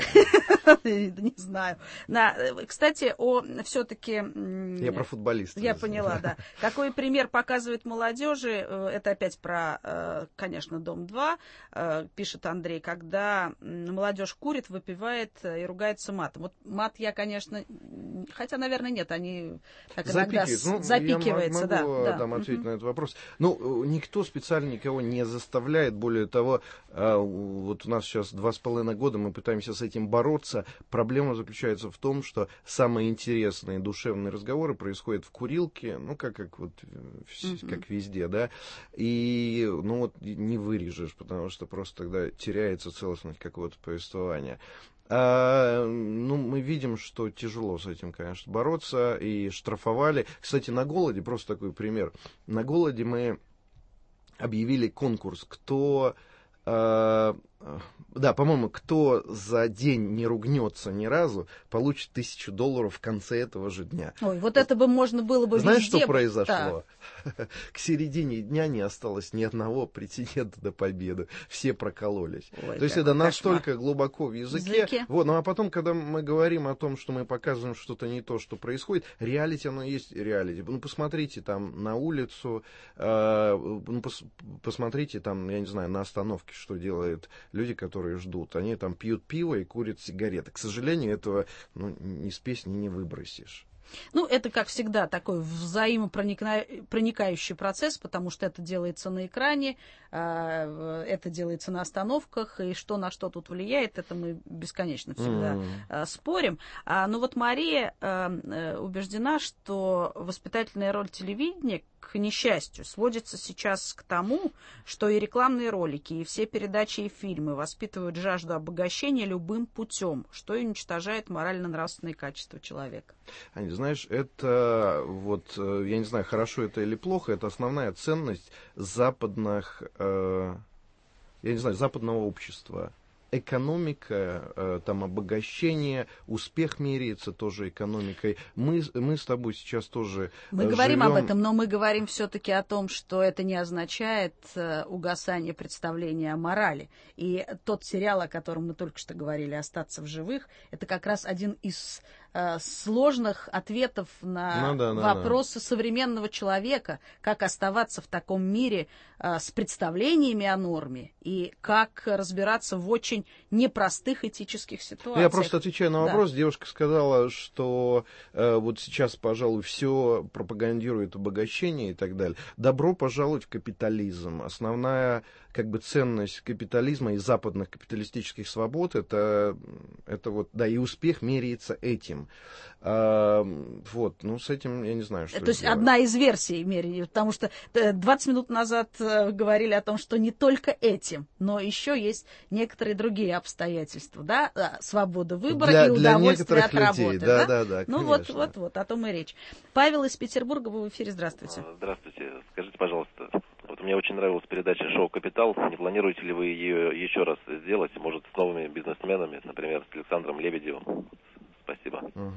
Не знаю. Кстати, о все-таки... Я про футболистов. Я поняла, да. Какой пример показывает молодежи? Это опять про, конечно, «Дом-два», пишет Андрей, когда молодежь курит, выпивает и ругается матом. Вот мат я, конечно... Хотя, наверное, нет, они так иногда ну, запикиваются. Я могу да, там да. ответить uh-huh. на этот вопрос. Ну, никто специально никого не заставляет. Более того, вот у нас сейчас два с половиной года, мы пытаемся с этим бороться. Проблема заключается в том, что самые интересные душевные разговоры происходят в курилке, ну, как, как, вот, uh-huh. как везде, да, и, ну, вот, не вырежешь, потому что просто тогда теряется целостность какого-то повествования. А, ну, мы видим, что тяжело с этим, конечно, бороться, и штрафовали. Кстати, на голоде, просто такой пример, на голоде мы объявили конкурс, кто... А, да, по-моему, кто за день не ругнется ни разу, получит тысячу долларов в конце этого же дня. Ой, вот это бы можно было бы Знаешь, везде... что произошло? Да. К середине дня не осталось ни одного претендента на победу. Все прокололись. Ой, то есть это настолько кошмар. Глубоко в языке. языке. Вот, ну а потом, когда мы говорим о том, что мы показываем что-то не то, что происходит, реалити, оно есть реалити. Ну, посмотрите там на улицу, э, ну, пос, посмотрите там, я не знаю, на остановке, что делают люди, которые ждут. Они там пьют пиво и курят сигареты. К сожалению, этого ну, ни с песни не выбросишь. Ну, это, как всегда, такой взаимопроникающий процесс, потому что это делается на экране, это делается на остановках, и что на что тут влияет, это мы бесконечно всегда mm. спорим. Но вот Мария убеждена, что воспитательная роль телевидения, к несчастью, сводится сейчас к тому, что и рекламные ролики, и все передачи и фильмы воспитывают жажду обогащения любым путем, что и уничтожает морально-нравственные качества человека. Аня, знаешь, это вот, я не знаю, хорошо это или плохо, это основная ценность западных, э, я не знаю, западного общества. Экономика, э, там обогащение, успех меряется тоже экономикой. Мы, мы с тобой сейчас тоже Мы живем... говорим об этом, но мы говорим все-таки о том, что это не означает э, угасание представления о морали. И тот сериал, о котором мы только что говорили, «Остаться в живых», это как раз один из э, сложных ответов на ну, да, да, вопросы да. современного человека, как оставаться в таком мире э, с представлениями о норме и как разбираться в очень непростых этических ситуациях. Я просто отвечаю на вопрос. Да. Девушка сказала, что э, вот сейчас, пожалуй, все пропагандирует обогащение и так далее. Добро пожаловать в капитализм. Основная как бы ценность капитализма и западных капиталистических свобод это, это вот, да, и успех меряется этим. А, вот, ну, с этим я не знаю, что То есть сделать. одна из версий меряния, потому что двадцать минут назад говорили о том, что не только этим, но еще есть некоторые другие обстоятельства, да, свобода выбора для, и удовольствие от людей. работы. Да, да, да, да, ну вот, вот, вот, о том и речь. Павел из Петербурга, вы в эфире, здравствуйте. Здравствуйте, скажите, пожалуйста, вот мне очень нравилась передача «Шоу Капитал». Не планируете ли вы ее еще раз сделать, может, с новыми бизнесменами, например, с Александром Лебедевым? Спасибо. Угу.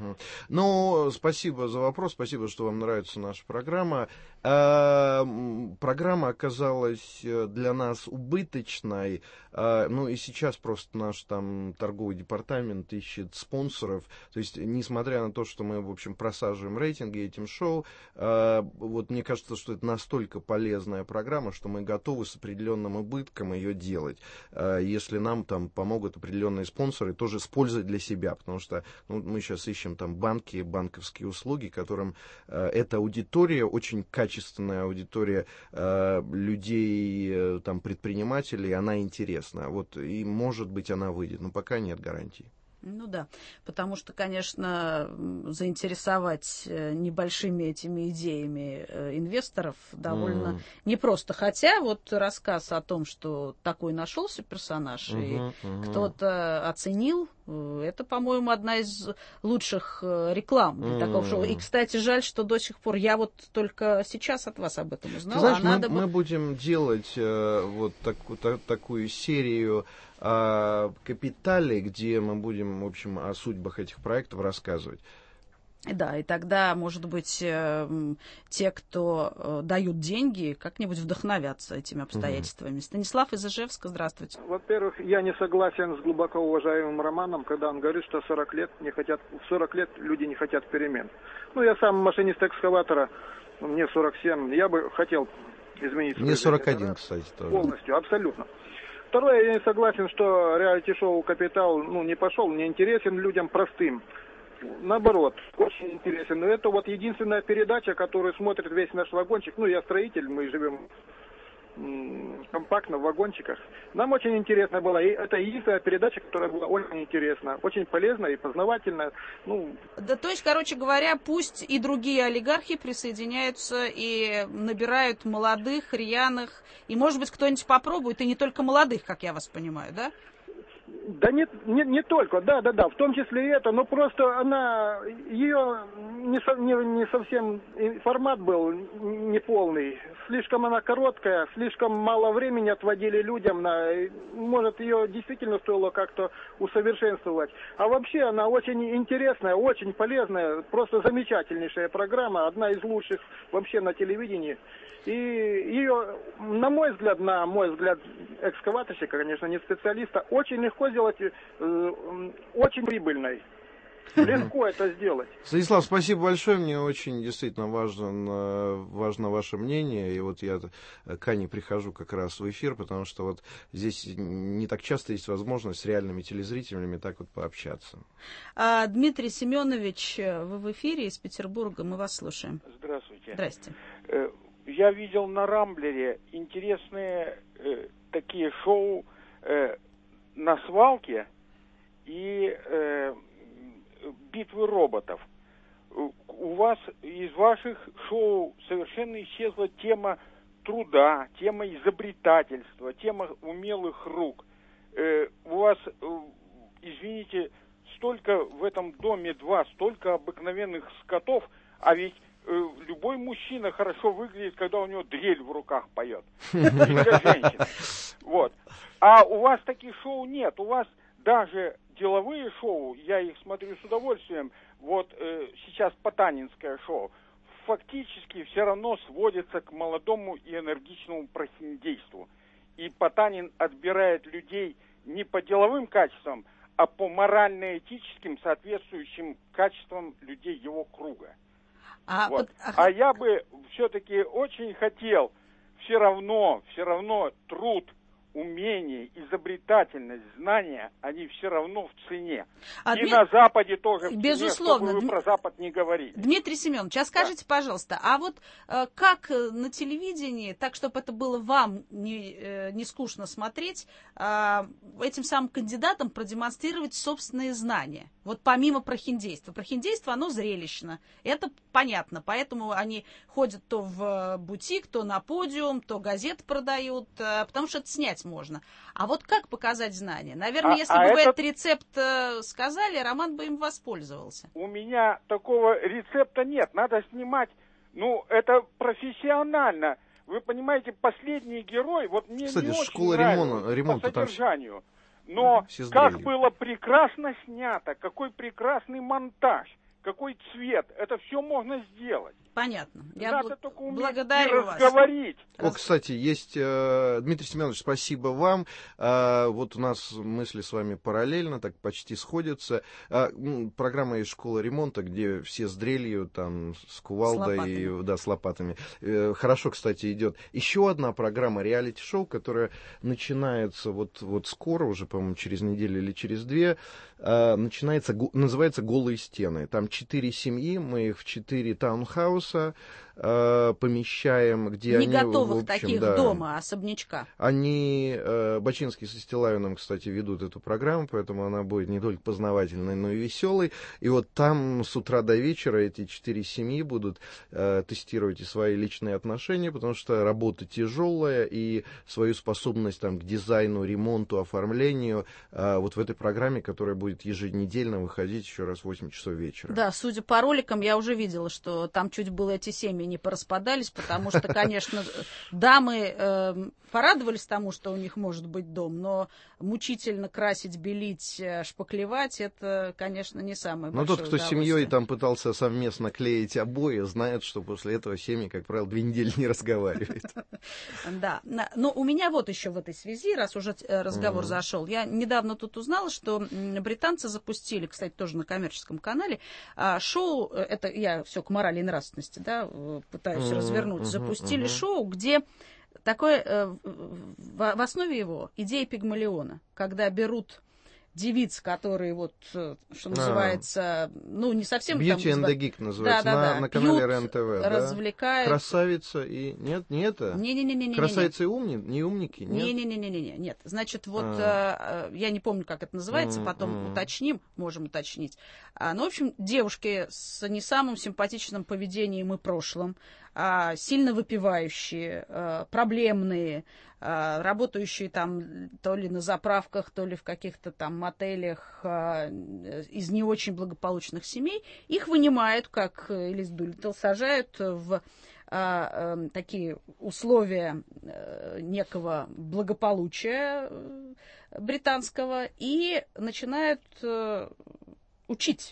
Угу. Ну, спасибо за вопрос, спасибо, что вам нравится наша программа. А, программа оказалась для нас убыточной, а, ну и сейчас просто наш там торговый департамент ищет спонсоров, то есть, несмотря на то, что мы, в общем, просаживаем рейтинги этим шоу, а, вот мне кажется, что это настолько полезная программа, что мы готовы с определенным убытком ее делать, а, если нам там помогут определенные спонсоры, тоже с пользой для себя, потому что ну, мы сейчас ищем там банки, банковские услуги, которым а, эта аудитория очень качественная, качественная аудитория э, людей, э, там, предпринимателей, она интересна. Вот, и, может быть, она выйдет, но пока нет гарантий. Ну да, потому что, конечно, заинтересовать небольшими этими идеями инвесторов довольно mm. непросто. Хотя вот рассказ о том, что такой нашелся персонаж, uh-huh, и uh-huh. кто-то оценил, это, по-моему, одна из лучших реклам для mm. такого шоу. И, кстати, жаль, что до сих пор я вот только сейчас от вас об этом узнала. Ты знаешь, а мы, надо мы бы... будем делать э, вот так, та, такую серию о капитале, где мы будем, в общем, о судьбах этих проектов рассказывать. Да, и тогда, может быть, э, те, кто э, дают деньги, как-нибудь вдохновятся этими обстоятельствами. Mm-hmm. Станислав из Ижевска, здравствуйте. Во-первых, я не согласен с глубоко уважаемым Романом, когда он говорит, что сорок лет не хотят, в сорок лет люди не хотят перемен. Ну, я сам машинист экскаватора, мне сорок семь, я бы хотел изменить... Мне сорок один, кстати, тоже. Полностью, абсолютно. Второе, я не согласен, что реалити-шоу «Капитал» ну, не пошел, не интересен людям простым. Наоборот, очень интересен. Но это вот единственная передача, которую смотрит весь наш вагончик. Ну, я строитель, мы живем м- компактно в вагончиках. Нам очень интересно было. И это единственная передача, которая была очень интересна, очень полезная и познавательная. Ну... Да, то есть, короче говоря, пусть и другие олигархи присоединяются и набирают молодых, рьяных, и, может быть, кто-нибудь попробует, и не только молодых, как я вас понимаю, да? Да не, не, не только, да, да, да, в том числе и это, но просто она, ее не, не, не совсем формат был неполный, слишком она короткая, слишком мало времени отводили людям, на, может ее действительно стоило как-то усовершенствовать, а вообще она очень интересная, очень полезная, просто замечательнейшая программа, одна из лучших вообще на телевидении. И ее, на мой взгляд, на мой взгляд, экскаваторщика, конечно, не специалиста, очень легко сделать, э, очень прибыльной. Легко это сделать. Станислав, спасибо большое. Мне очень действительно важно, важно ваше мнение. И вот я к Ане прихожу как раз в эфир, потому что вот здесь не так часто есть возможность с реальными телезрителями так вот пообщаться. А, Дмитрий Семенович, вы в эфире из Петербурга. Мы вас слушаем. Здравствуйте. Здрасте. Я видел на Рамблере интересные э, такие шоу э, на свалке и э, битвы роботов. У вас, из ваших шоу совершенно исчезла тема труда, тема изобретательства, тема умелых рук. Э, у вас, э, извините, столько в этом доме два, столько обыкновенных скотов, а ведь любой мужчина хорошо выглядит, когда у него дрель в руках поет. Вот. А у вас таких шоу нет. У вас даже деловые шоу, я их смотрю с удовольствием, вот э, сейчас потанинское шоу, фактически все равно сводится к молодому и энергичному прохиндейству. И Потанин отбирает людей не по деловым качествам, а по морально-этическим, соответствующим качествам людей его круга. А, вот. под... а я бы все-таки очень хотел все равно, все равно труд, умение, изобретательность, знания, они все равно в цене. А и Дмит... на Западе тоже в Безусловно. цене, чтобы вы про Запад не говорили. Дмитрий Семенович, а скажите, да. пожалуйста, а вот э, как на телевидении, так, чтобы это было вам не, э, не скучно смотреть, э, этим самым кандидатам продемонстрировать собственные знания? Вот помимо прохиндейства. Прохиндейство, оно зрелищно. Это понятно. Поэтому они ходят то в бутик, то на подиум, то газеты продают, э, потому что это снять можно. А вот как показать знания? Наверное, а, если а бы вы этот рецепт э, сказали, Роман бы им воспользовался. У меня такого рецепта нет. Надо снимать. Ну, это профессионально. Вы понимаете, последний герой, вот мне Кстати, не школа очень нравится ремонта, по содержанию. Там... Но как было прекрасно снято, какой прекрасный монтаж. какой цвет. Это все можно сделать. Понятно. Я Надо бл- только уметь благодарю вас. разговорить. О, кстати, есть, э, Дмитрий Семенович, спасибо вам. Э, вот у нас мысли с вами параллельно, так почти сходятся. Э, м, программа из школы ремонта, где все с дрелью, там, с кувалдой, и, да, с лопатами. Э, хорошо, кстати, идет. Еще одна программа реалити-шоу, которая начинается вот, вот скоро, уже, по-моему, через неделю или через две, э, начинается, называется «Голые стены». Там четыре семьи, мы их в четыре таунхауса э, помещаем, где Не они... готовых в общем, таких да, дома, особнячка. Они, э, Бачинский со Стилавиным, кстати, ведут эту программу, поэтому она будет не только познавательной, но и веселой. И вот там с утра до вечера эти четыре семьи будут э, тестировать и свои личные отношения, потому что работа тяжелая, и свою способность там, к дизайну, ремонту, оформлению э, вот в этой программе, которая будет еженедельно выходить еще раз в восемь часов вечера. Да, судя по роликам, я уже видела, что там чуть было эти семьи не пораспадались, потому что, конечно, дамы э, порадовались тому, что у них может быть дом, но мучительно красить, белить, шпаклевать, это, конечно, не самое Но большое тот, кто с семьей там пытался совместно клеить обои, знает, что после этого семьи, как правило, две недели не разговаривают. Да, но у меня вот еще в этой связи, раз уже разговор зашел, я недавно тут узнала, что британцы запустили, кстати, тоже на коммерческом канале, шоу, это я все к морали и нравственности, да, пытаюсь mm-hmm, развернуть, mm-hmm, запустили mm-hmm. шоу, где такое, э, в, в основе его идея Пигмалиона, когда берут девиц, которые вот, что называется, а, ну, не совсем... Beauty там, and the Geek называется, да, да, на, да. на канале Пьют, РЕН-ТВ. развлекают. Да? Красавица и... Нет, не это? Не-не-не-не-не. Красавица и умни... не умники? Не-не-не-не-не. Нет. Значит, вот, а. э, я не помню, как это называется, потом mm-hmm. уточним, можем уточнить. А, ну, в общем, девушки с не самым симпатичным поведением и прошлым, а, сильно выпивающие, а, проблемные, а, работающие там то ли на заправках, то ли в каких-то там мотелях а, из не очень благополучных семей, их вынимают, как Элис Дулиттл, сажают в а, а, такие условия а, некого благополучия британского и начинают а, учить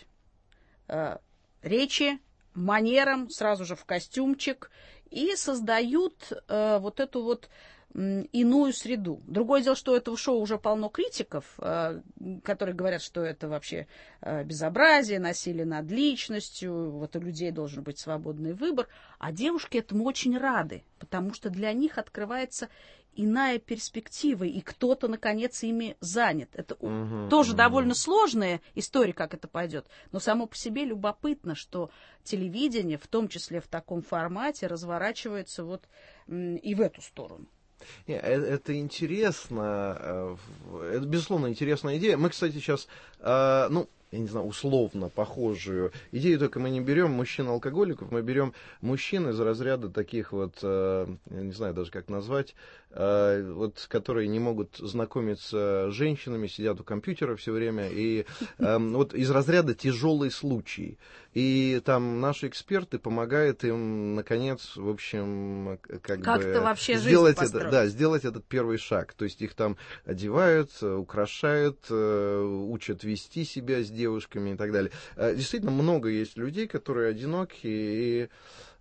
а, речи, манерам, сразу же в костюмчик, и создают э, вот эту вот э, иную среду. Другое дело, что у этого шоу уже полно критиков, э, которые говорят, что это вообще э, безобразие, насилие над личностью, вот у людей должен быть свободный выбор. А девушки этому очень рады, потому что для них открывается иная перспектива, и кто-то, наконец, ими занят. Это угу, тоже угу. довольно сложная история, как это пойдет, но само по себе любопытно, что телевидение, в том числе в таком формате, разворачивается вот и в эту сторону. Это интересно, это, безусловно, интересная идея. Мы, кстати, сейчас, ну, я не знаю, условно похожую идею, только мы не берем мужчин-алкоголиков, мы берем мужчин из разряда таких вот, я не знаю даже как назвать, вот, которые не могут знакомиться с женщинами, сидят у компьютера все время, и вот из разряда тяжелые случаи. И там наши эксперты помогают им, наконец, в общем, как, как бы вообще сделать, это, да, сделать этот первый шаг. То есть их там одевают, украшают, учат вести себя с девушками и так далее. Действительно, много есть людей, которые одиноки и...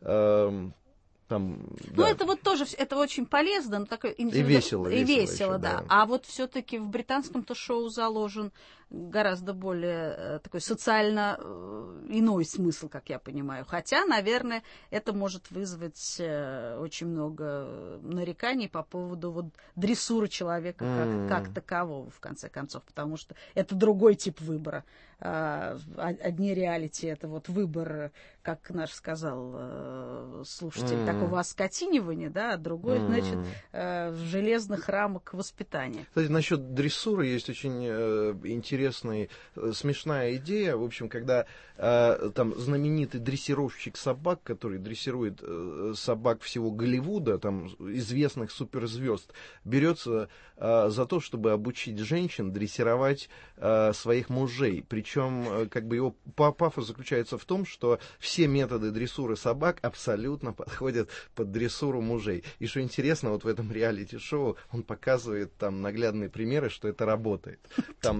Там, ну, да. это вот тоже, это очень полезно, но такое индивиду... и весело. И весело, весело, еще, да. да. А вот все-таки в британском-то шоу заложен гораздо более такой социально иной смысл, как я понимаю. Хотя, наверное, это может вызвать очень много нареканий по поводу вот дрессуры человека mm. как, как такового, в конце концов, потому что это другой тип выбора. Одни реалити — это вот выбор, как наш сказал слушатель, mm. такого оскотинивания, да, а другой, mm. значит, в железных рамок воспитания. Кстати, насчет дрессуры есть очень интересная, смешная идея. В общем, когда там знаменитый дрессировщик собак, который дрессирует собак всего Голливуда, там известных суперзвезд, берется за то, чтобы обучить женщин дрессировать своих мужей. Причем, как бы его пафос заключается в том, что все методы дрессуры собак абсолютно подходят под дрессуру мужей. И что интересно, вот в этом реалити-шоу он показывает там наглядные примеры, что это работает. Там дай,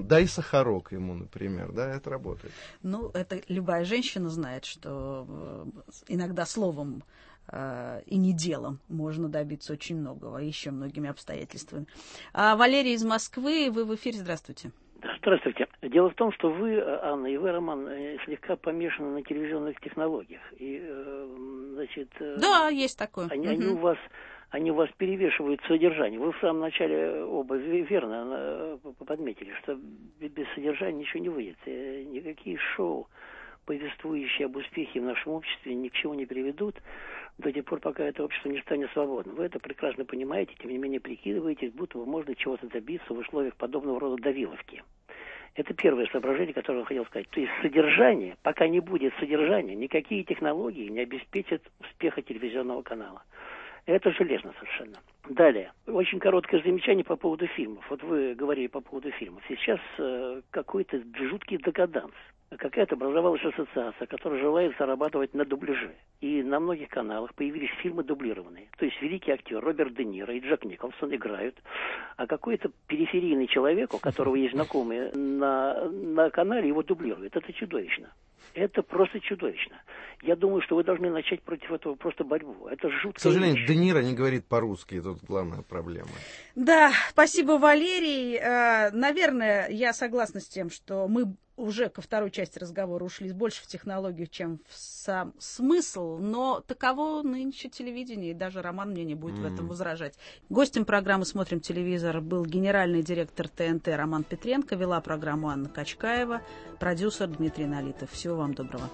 сахарок ему, например, да, это работает. Ну, это любая женщина знает, что иногда словом и не делом можно добиться очень многого, еще многими обстоятельствами. А Валерий из Москвы, вы в эфире, здравствуйте. Здравствуйте. Дело в том, что вы, Анна, и вы, Роман, слегка помешаны на телевизионных технологиях. И, значит, да, есть такое. Они, угу. они у вас... Они у вас перевешивают содержание. Вы в самом начале оба верно подметили, что без содержания ничего не выйдет. Никакие шоу, повествующие об успехе в нашем обществе, ни к чему не приведут до тех пор, пока это общество не станет свободным. Вы это прекрасно понимаете, тем не менее прикидываетесь, будто вы можно чего-то добиться в условиях подобного рода давиловки. Это первое соображение, которое я хотел сказать. То есть содержание, пока не будет содержания, никакие технологии не обеспечат успеха телевизионного канала. Это железно совершенно. Далее. Очень короткое замечание по поводу фильмов. Вот вы говорили по поводу фильмов. Сейчас э, какой-то жуткий декаданс. Какая-то образовалась ассоциация, которая желает зарабатывать на дубляже. И на многих каналах появились фильмы дублированные. То есть великий актер Роберт Де Ниро и Джек Николсон играют, а какой-то периферийный человек, у которого есть знакомые на, на канале, его дублирует. Это чудовищно. Это просто чудовищно. Я думаю, что вы должны начать против этого просто борьбу. Это жутко. К сожалению, Де Ниро не говорит по-русски, и тут главная проблема. Да, спасибо, Валерий. Наверное, я согласна с тем, что мы уже ко второй части разговора ушли больше в технологию, чем в сам смысл, но таково нынче телевидение, и даже Роман мне не будет mm. в этом возражать. Гостем программы «Смотрим телевизор» был генеральный директор ТНТ Роман Петренко, вела программу Анна Качкаева, продюсер Дмитрий Налитов. Всего вам доброго.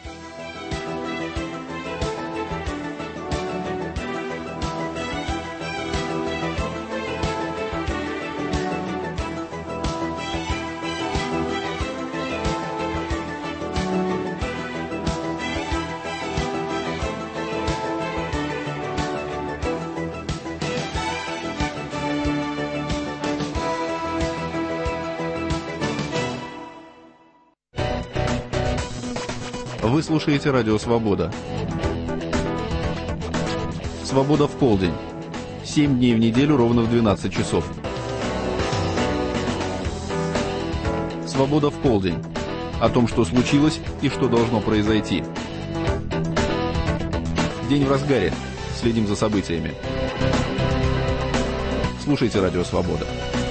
Вы слушаете Радио Свобода. Свобода в полдень. Семь дней в неделю ровно в двенадцать часов. Свобода в полдень. О том, что случилось и что должно произойти. День в разгаре. Следим за событиями. Слушайте Радио Свобода.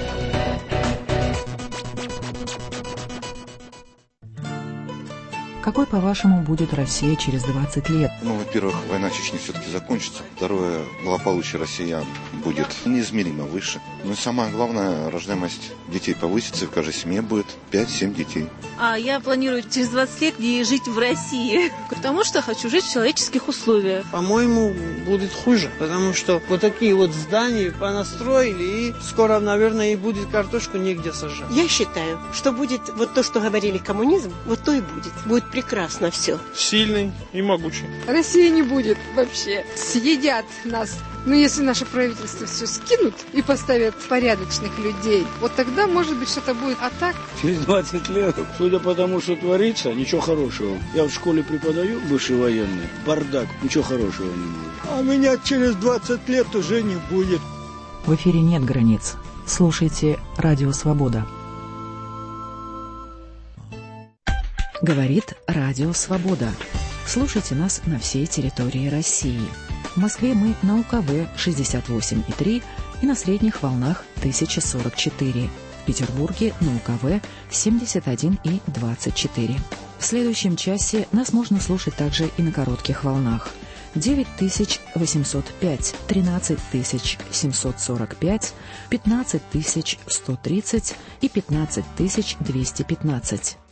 Какой, по-вашему, будет Россия через двадцать лет? Ну, во-первых, война в Чечне все-таки закончится. Второе, благополучие россиян будет неизмеримо выше. Ну и самое главное, рождаемость детей повысится, в каждой семье будет пять-семь детей. А я планирую через двадцать лет не жить в России, потому что хочу жить в человеческих условиях. По-моему, будет хуже, потому что вот такие вот здания понастроили, и скоро, наверное, и будет картошку негде сажать. Я считаю, что будет вот то, что говорили коммунизм, вот то и будет. Будет прекрасно все. Сильный и могучий. России не будет вообще. Съедят нас. Но если наше правительство все скинут и поставят порядочных людей, вот тогда, может быть, что-то будет. А так... Через двадцать лет, судя по тому, что творится, ничего хорошего. Я в школе преподаю, бывший военный. Бардак, ничего хорошего не будет. А меня через двадцать лет уже не будет. В эфире нет границ. Слушайте Радио Свобода. Говорит Радио Свобода. Слушайте нас на всей территории России. В Москве мы на УКВ шестьдесят восемь и три и на средних волнах тысяча сорок четыре. В Петербурге на УКВ семьдесят один и двадцать четыре. В следующем часе нас можно слушать также и на коротких волнах. девять тысяч восемьсот пять, тринадцать тысяч семьсот сорок пять, пятнадцать тысяч сто тридцать и пятнадцать тысяч двести пятнадцать.